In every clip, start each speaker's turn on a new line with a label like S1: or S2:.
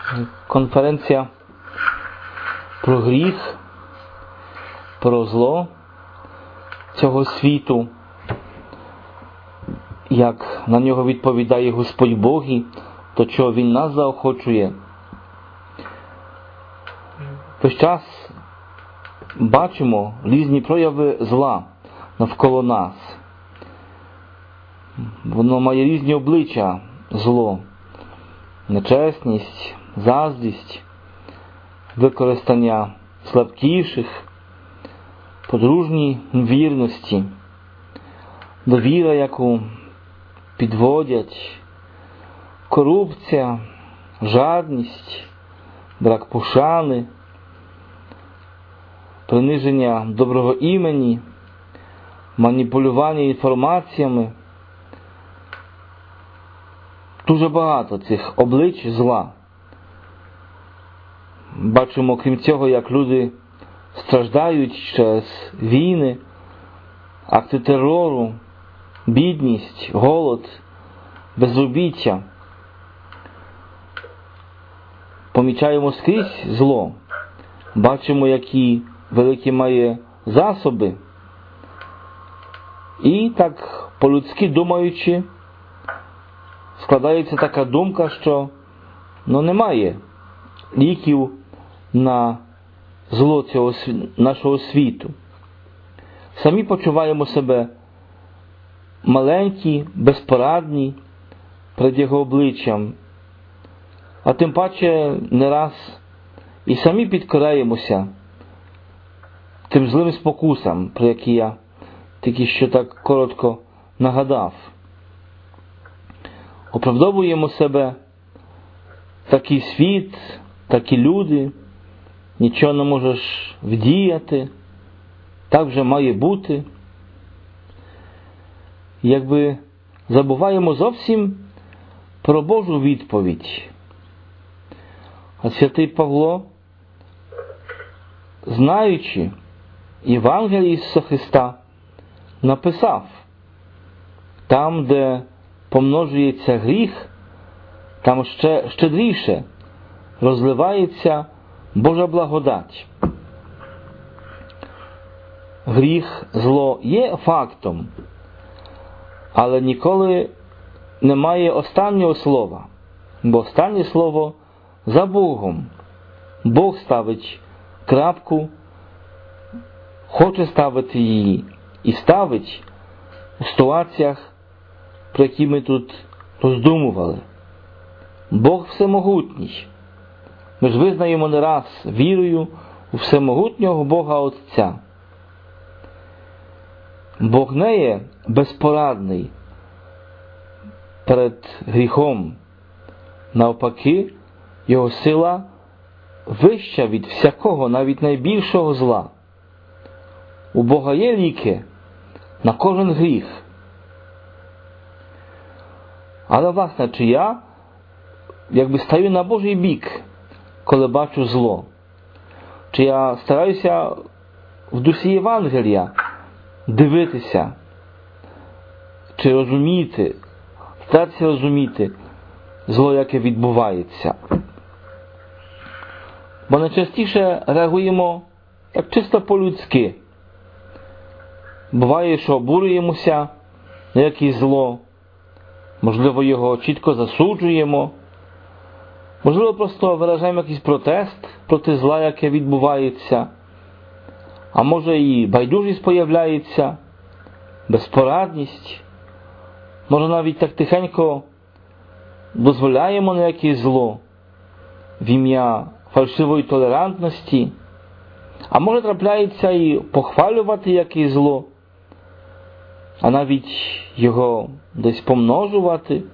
S1: конференція про гріх, про зло цього світу, як на нього відповідає Господь Бог, до чого Він нас заохочує. Весь час бачимо різні прояви зла навколо нас. Воно має різні обличчя, зло. Нечесність, заздрість, використання слабкіших, подружній вірності, довіра, яку підводять, корупція, жадність, брак пошани, приниження доброго імені, маніпулювання інформаціями. Дуже багато цих облич зла. Бачимо, крім цього, як люди страждають через війни, акти терору, бідність, голод, безробіття. Помічаємо скрізь зло. Бачимо, які великі має засоби. І так, по-людськи думаючи, складається така думка, що немає ліків на зло цього нашого світу. Самі почуваємо себе маленькі, безпорадні перед його обличчям, а тим паче не раз і самі підкораємося тим злим спокусам, про які я тільки що так коротко нагадав. Оправдовуємо себе: такий світ, такі люди, нічого не можеш вдіяти, так вже має бути. Якби забуваємо зовсім про Божу відповідь. А святий Павло, знаючи Євангеліє Ісуса Христа, написав: там, де помножується гріх, там ще щедріше розливається Божа благодать. Гріх, зло є фактом, але ніколи немає останнього слова, бо останнє слово за Богом. Бог ставить крапку, хоче ставити її і ставить у ситуаціях, про які ми тут роздумували. Бог всемогутній. Ми ж визнаємо не раз вірою у всемогутнього Бога Отця. Бог не є безпорадний перед гріхом. Навпаки, його сила вища від всякого, навіть найбільшого зла. У Бога є ліки на кожен гріх. Але, власне, чи я стаю на Божий бік, коли бачу зло? Чи я стараюся в дусі Євангелія дивитися, чи розуміти, старатися розуміти зло, яке відбувається? Бо найчастіше реагуємо так чисто по-людськи. Буває, що обурюємося на якесь зло, можливо, його чітко засуджуємо, можливо, просто виражаємо якийсь протест проти зла, яке відбувається, а може і байдужість появляється, безпорадність, може навіть так тихенько дозволяємо на якесь зло в ім'я фальшивої толерантності, а може трапляється і похвалювати якесь зло, а навіть його десь помножувати.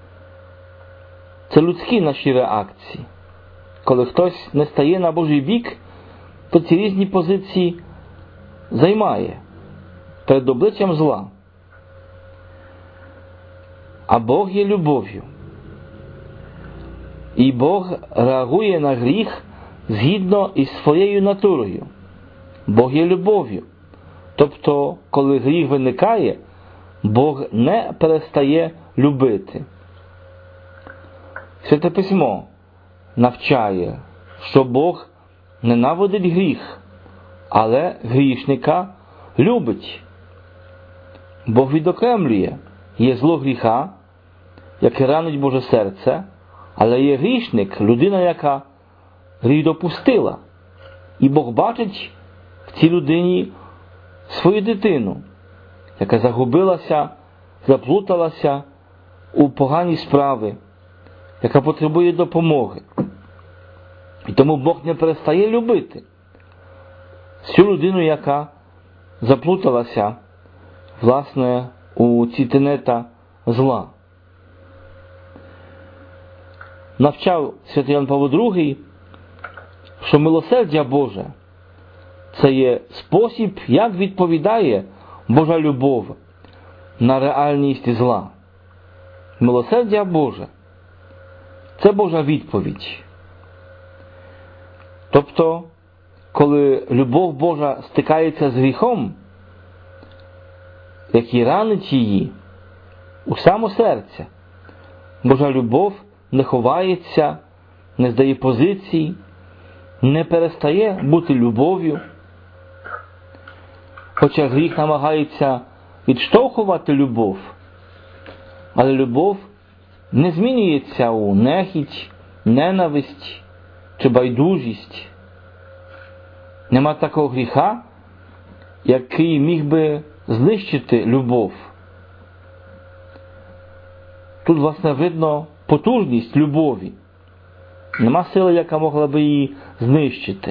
S1: Це людські наші реакції. Коли хтось не стає на Божий бік, то ці різні позиції займає перед обличчям зла. А Бог є любов'ю. І Бог реагує на гріх згідно із своєю натурою. Бог є любов'ю. Тобто, коли гріх виникає, Бог не перестає любити. Святе Письмо навчає, що Бог ненавидить гріх, але грішника любить. Бог відокремлює. Є зло гріха, яке ранить Боже серце, але є грішник, людина, яка гріх допустила. І Бог бачить в цій людині свою дитину, яка загубилася, заплуталася у погані справи, яка потребує допомоги. І тому Бог не перестає любити цю людину, яка заплуталася, власне, у ці тенета зла. Навчав святий Ян Павло II, що милосердя Боже – це є спосіб, як відповідає Божа любов на реальність зла. Милосердя Боже – це Божа відповідь. Тобто, коли любов Божа стикається з гріхом, який ранить її у само серце, Божа любов не ховається, не здає позицій, не перестає бути любов'ю. Хоча гріх намагається відштовхувати любов, але любов не змінюється у нехіть, ненависть чи байдужість. Нема такого гріха, який міг би знищити любов. Тут, власне, видно потужність любові. Нема сили, яка могла би її знищити.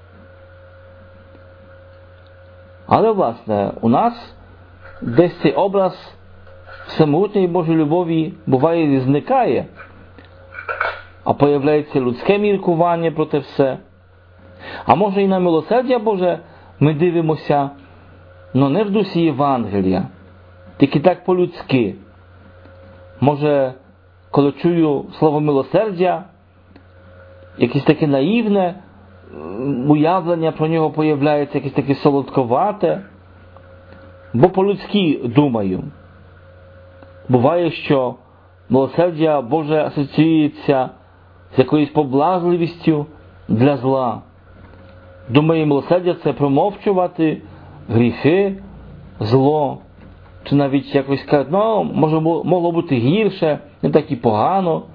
S1: Але, власне, у нас десь цей образ всемогутньої Божої любові буває і зникає, а появляється людське міркування про те все. А може і на милосердя Боже ми дивимося, но не в дусі Євангелія, тільки так по-людськи. Може, коли чую слово милосердя, якесь таке наївне уявлення про нього появляється, якесь таке солодковате, бо по-людськи думаю. Буває, що милосердя Боже асоціюється з якоюсь поблажливістю для зла. Думаю, милосердя – це промовчувати гріхи, зло, чи навіть якось сказати, ну, може, могло бути гірше, не так і погано.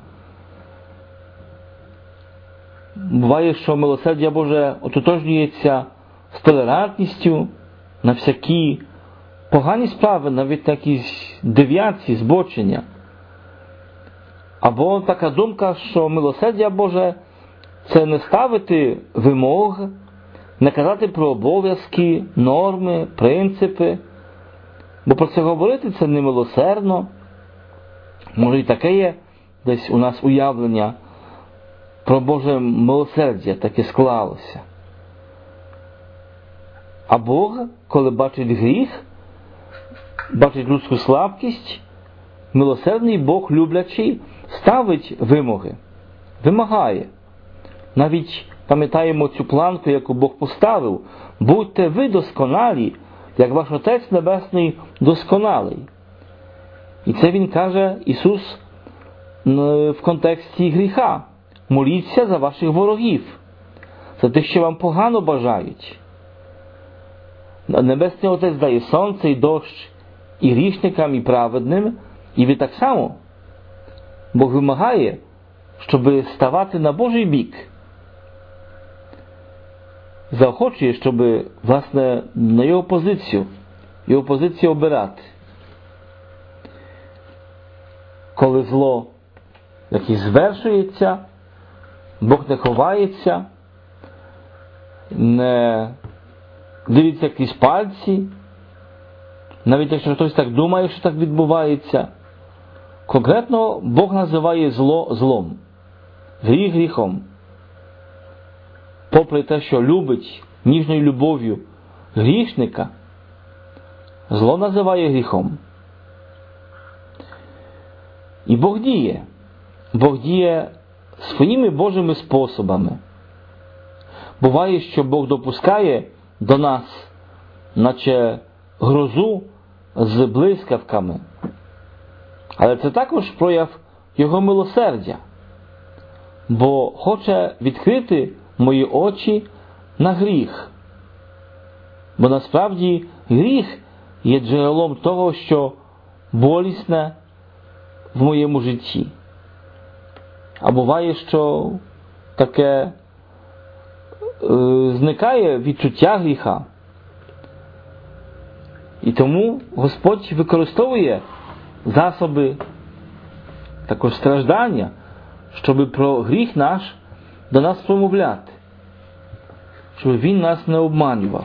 S1: Буває, що милосердя Боже ототожнюється з толерантністю на всякі погані справи, навіть на якісь девіації, збочення. Або така думка, що милосердя Боже – це не ставити вимог, не казати про обов'язки, норми, принципи, бо про це говорити це немилосердно. Може і таке є десь у нас уявлення про Боже милосердя, таке склалося. А Бог, коли бачить гріх, бачить людську слабкість, милосердний Бог, люблячий, ставить вимоги, вимагає. Навіть пам'ятаємо цю планку, яку Бог поставив. Будьте ви досконалі, як ваш Отець Небесний досконалий. І це Він каже, Ісус, в контексті гріха. Моліться за ваших ворогів, за тих, що вам погано бажають. Небесний Отець дає сонце і дощ і грішникам, і праведним, і ви так само. Бог вимагає, щоб ставати на Божий бік. Заохочує, щоб, власне, на його позицію обирати. Коли зло якесь звершується, Бог не ховається, не дивиться крізь пальці, навіть якщо хтось так думає, що так відбувається. Конкретно Бог називає зло злом, гріх гріхом. Попри те, що любить ніжною любов'ю грішника, зло називає гріхом. І Бог діє. Бог діє своїми Божими способами. Буває, що Бог допускає до нас, наче грозу з блискавками. Але це також прояв Його милосердя. бо хоче відкрити мої очі на гріх. Бо насправді гріх є джерелом того, що болісне в моєму житті. А буває, що таке зникає відчуття гріха. І тому Господь використовує засоби також страждання, щоб про гріх наш до нас промовляти, щоб Він нас не обманював.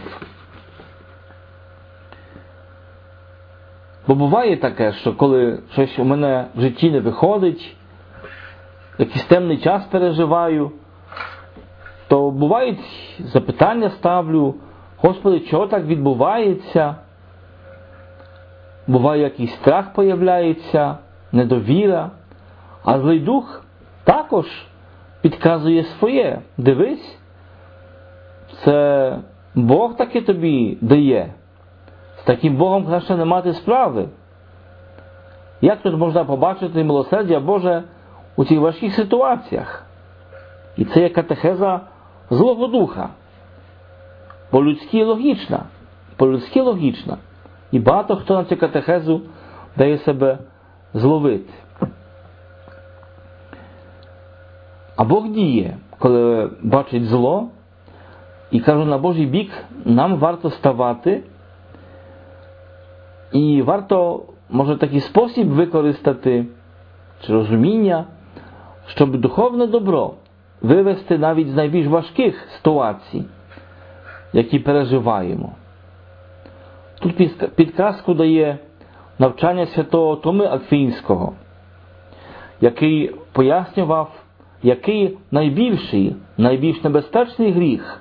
S1: Бо буває таке, що коли щось у мене в житті не виходить, якийсь темний час переживаю, то бувають запитання ставлю: Господи, чого так відбувається? Буває, якийсь страх появляється, недовіра, а злий дух також підказує своє. Дивись, це Бог таки тобі дає. З таким Богом краще не мати справи. Як тут можна побачити милосердя Боже у цих важких ситуаціях? І це є катехеза злого духа. По-людськи логічна. І багато хто на цю катехезу дає себе зловити. А Бог діє, коли бачить зло, і каже, на Божий бік нам варто ставати, і варто, може, такий спосіб використати, чи розуміння, щоб духовне добро вивести навіть з найбільш важких ситуацій, які переживаємо. Тут підказку дає навчання святого Томи Аквінського, який пояснював, який найбільш небезпечний гріх.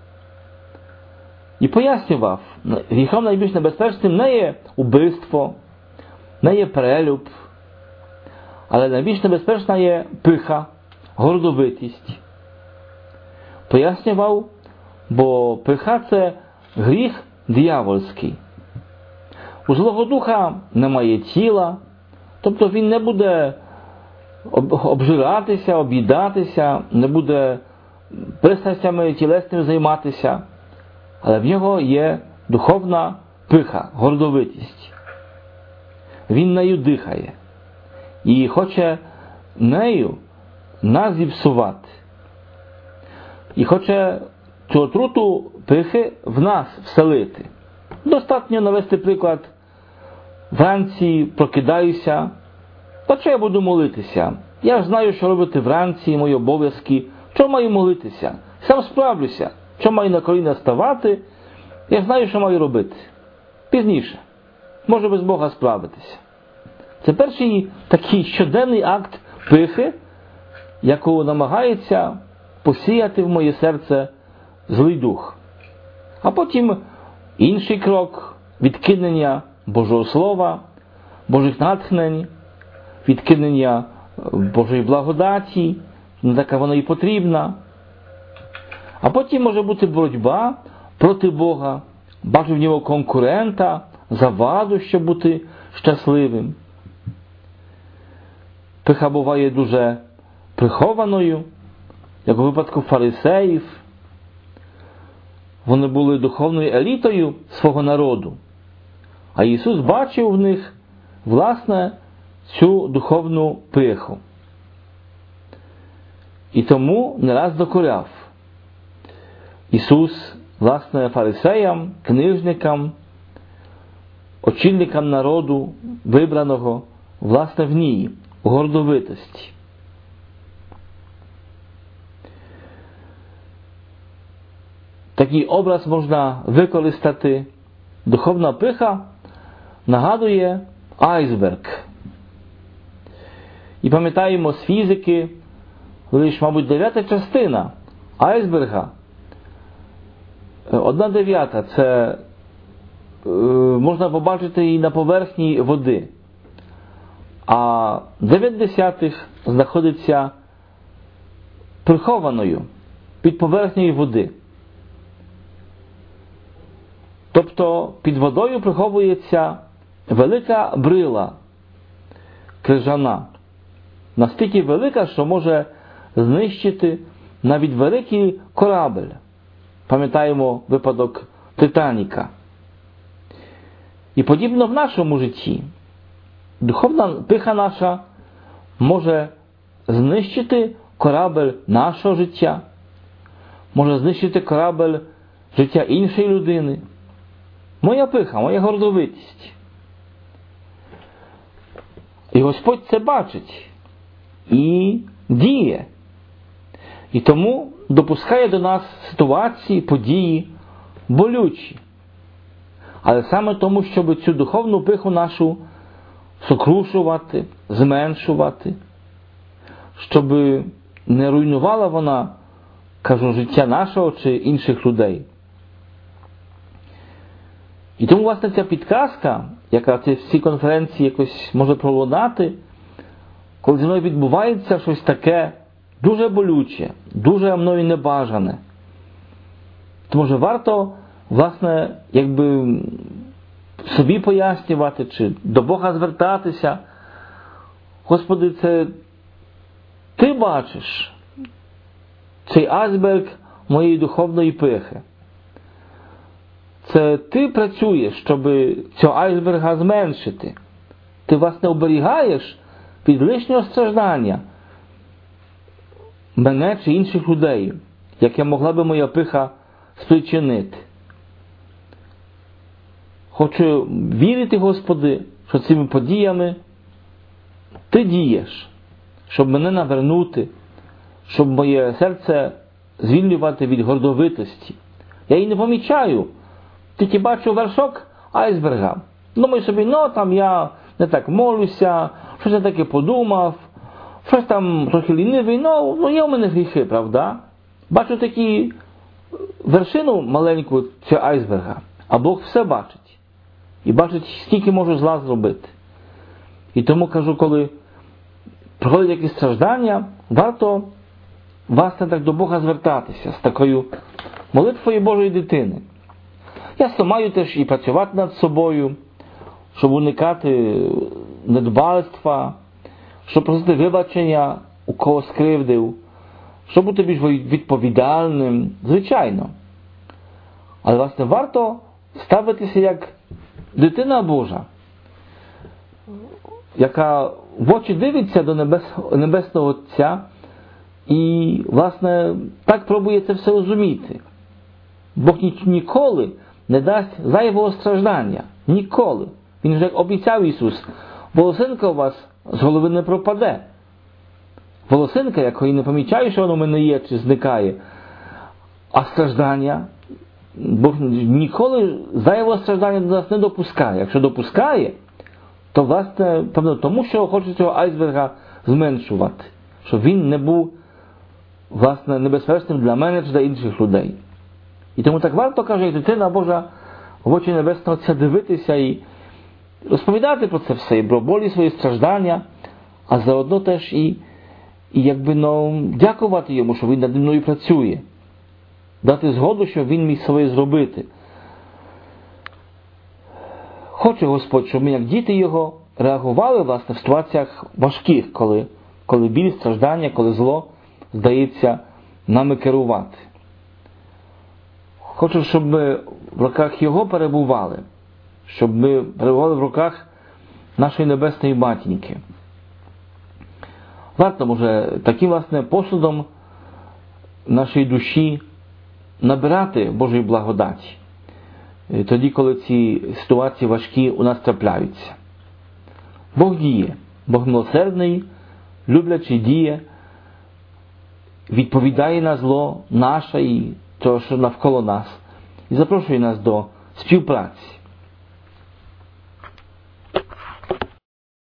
S1: І пояснював, гріхом найбільш небезпечним не є убивство, не є перелюб, але найбільш небезпечна є пиха, гордовитість. Пояснював, бо пиха – це гріх диявольський. У злого духа немає тіла, тобто він не буде обжиратися, об'їдатися, не буде пристрастями тілесними займатися, але в нього є духовна пиха, гордовитість. Він нею дихає і хоче нею нас зіпсувати. І хоче цю отруту пихи в нас вселити. Достатньо навести приклад. Вранці прокидаюся, та що я буду молитися? Я ж знаю, що робити вранці, мої обов'язки. Що маю молитися? Сам справлюся. Що маю на коліна ставати? Я знаю, що маю робити. Пізніше. Може без Бога справитися. Це перший такий щоденний акт пихи, яку намагається посіяти в моє серце злий дух. А потім інший крок – відкинення Божого Слова, Божих натхнень, відкинення Божої благодаті, не така вона і потрібна. А потім може бути боротьба проти Бога, бачу в нього конкурента, заваду, щоб бути щасливим. Пиха буває дуже прихованою, як у випадку фарисеїв. Вони були духовною елітою свого народу. А Ісус бачив в них, власне, цю духовну пиху. І тому не раз докоряв. Ісус, власне, фарисеям, книжникам, очільникам народу, вибраного, власне, в ній, у гордовитості. Такий образ можна використати. Духовна пиха нагадує айсберг. І пам'ятаємо з фізики, лише, мабуть, 9 частина айсберга, 1/9, це можна побачити і на поверхні води. А 9/10 знаходиться прихованою під поверхнею води. Тобто під водою приховується велика брила крижана. Настільки велика, що може знищити навіть великий корабель. Пам'ятаємо випадок Титаніка. І подібно в нашому житті. Духовна пиха наша може знищити корабель нашого життя, може знищити корабель життя іншої людини. Моя пиха, моя гордовитість. І Господь це бачить і діє. І тому допускає до нас ситуації, події болючі. Але саме тому, щоб цю духовну пиху нашу сокрушувати, зменшувати, щоб не руйнувала вона, кажу, життя нашого чи інших людей. І тому, власне, ця підказка, яка в цій конференції якось може пролунати, коли зі мною відбувається щось таке дуже болюче, дуже мною небажане, то, може, варто, власне, якби собі пояснювати, чи до Бога звертатися. Господи, це Ти бачиш цей айсберг моєї духовної пихи. Це Ти працюєш, щоб цього айсберга зменшити. Ти, власне, оберігаєш від лишнього страждання мене чи інших людей, яке могла би моя пиха спричинити. Хочу вірити, Господи, що цими подіями Ти дієш, щоб мене навернути, щоб моє серце звільнювати від гордовитості. Я її не помічаю, тільки бачу вершок айсберга. Думаю собі, там я не так молюся, щось я таке подумав, щось там трохи лінивий, є у мене гріхи, правда? Бачу такі вершину маленьку цього айсберга, а Бог все бачить. І бачить, скільки можу зла зробити. І тому кажу, коли проходять якісь страждання, варто, власне, так до Бога звертатися з такою молитвою Божої дитини. Ясно, маю теж і працювати над собою, щоб уникати недбальства, щоб просити вибачення, у кого скривдив, щоб бути більш відповідальним, звичайно. Але, власне, варто ставитися як дитина Божа, яка в очі дивиться до Небесного Отця і, власне, так пробує це все розуміти. Бог ніколи не дасть зайвого страждання. Ніколи. Він вже обіцяв Ісус, волосинка у вас з голови не пропаде. Волосинка, якої не помічаю, що воно в мене є чи зникає, а страждання, Бог ніколи зайвого страждання до нас не допускає. Якщо допускає, то, власне, певно, тому що хоче цього айсберга зменшувати, щоб він не був, власне, небезпечним для мене чи для інших людей. І тому так варто, каже, як дитина Божа, в очі Небесного Отця дивитися і розповідати про це все, і про болі свої страждання, а заодно теж і дякувати йому, що він над мною працює. Дати згоду, що він міг своє зробити. Хоче Господь, щоб ми, як діти його, реагували, власне, в ситуаціях важких, коли біль, страждання, коли зло, здається, нами керувати. Хочу, щоб ми в руках його перебували, щоб ми перебували в руках нашої Небесної Матінки. Варто, може, таким, власне, посудом нашої душі набирати Божої благодаті, тоді, коли ці ситуації важкі у нас трапляються. Бог діє, Бог милосердний, люблячий діє, відповідає на зло наше і того, що навколо нас, і запрошує нас до співпраці.